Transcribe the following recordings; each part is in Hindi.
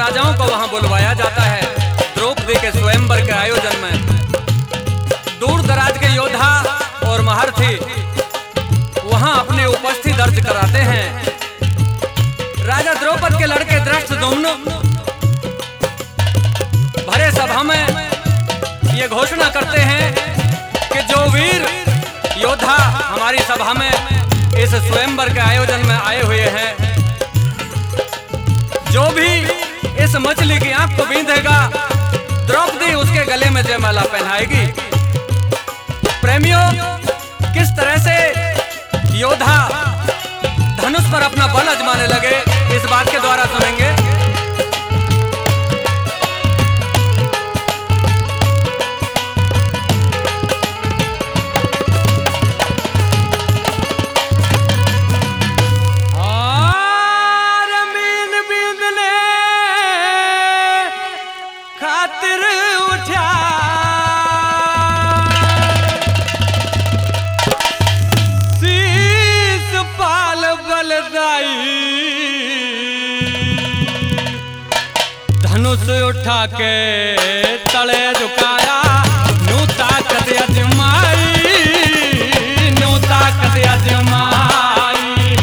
राजाओं को वहां बुलवाया जाता है द्रौपदी के स्वयंवर के आयोजन में। दूर दराज के योद्धा और महारथी वहां अपनी उपस्थिति दर्ज कराते हैं। राजा द्रौपद के लड़के धृष्टद्युम्न भरे सभा में ये घोषणा करते हैं कि जो वीर योद्धा हमारी सभा में इस स्वयंवर के आयोजन में आए हुए हैं, जो भी इस मछली की आंख को बींधेगा द्रौपदी उसके गले में जयमाला पहनाएगी। प्रेमियों, किस तरह से योद्धा धनुष पर अपना बल आजमाने लगे इस बात के द्वारा सुनेंगे। धनुष उठा के तले झुकाया, नू ताकत अजमाई, नू ताकत अजमाई।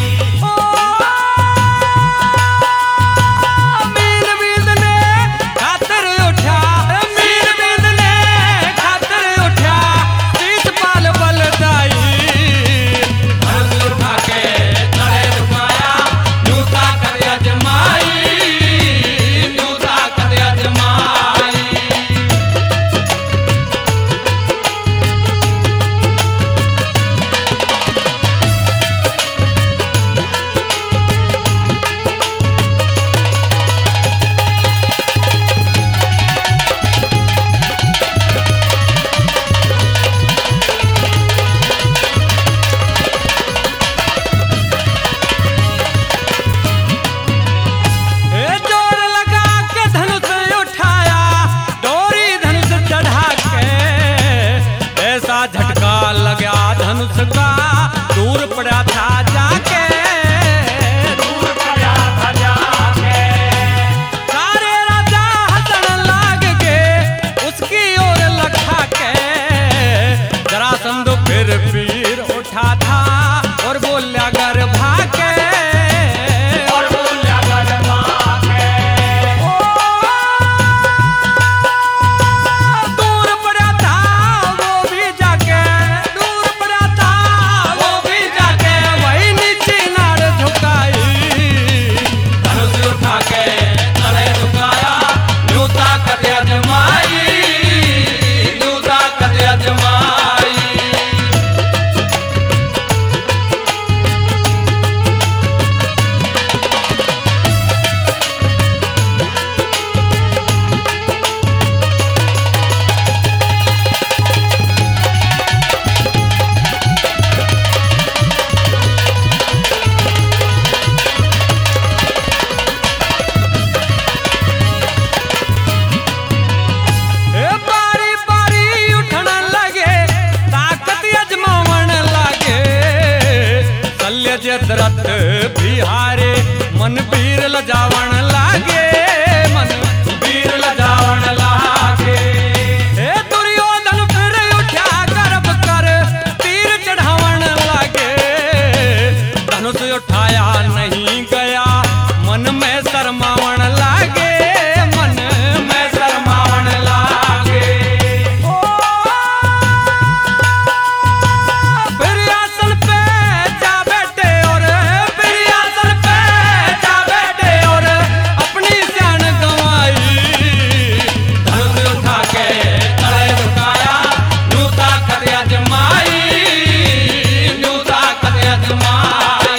मीर बींदने खातिर उठा, मीर बींदने खातिर उठा, तीस पाल बलदाई। धनुष उठा के तले झुकाया, नू ताकत अजमाई। झटका लगा धनुष का, दूर पड़ा था जाके, दूर पड़ा था जाके। सारे राजा हंसने लाग के उसकी ओर लखा के। जरासंध फिर पीर उठा था और बोल्या घर भागे, और बोल्या घर भागे। दूर पड़ा था वो भी जाके, दूर पड़ा था वो भी जाके, वही नीचे नाड़ झुकाई। धनुष उठा के तले झुकाया, न्यू ताकत अजमाई, न्यू ताकत अजमाई। दरत बिहारे मन वीर लजावन लागे, मन वीर लजावन लागे। दुर्योधन फिर उठा गर्भ कर तीर चढ़ावन लागे। धनुष उठाया नहीं गया, मन में शर्मावन लागे, मन में शर्मावन लागे। फिर आसन पे जा बैठे और फिर आसन पे जा बैठे और अपनी जान गंवाई। धनुष उठा के तले झुकाया, न्यू ताकत अजमाई, न्यू ताकत अजमाई।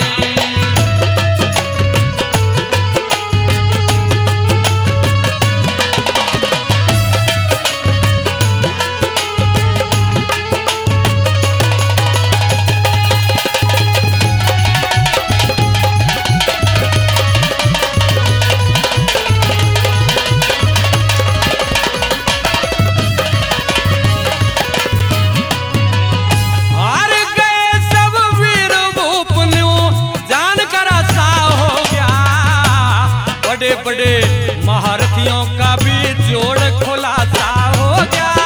बड़े महारथियों का भी जोड़ खुलासा हो गया।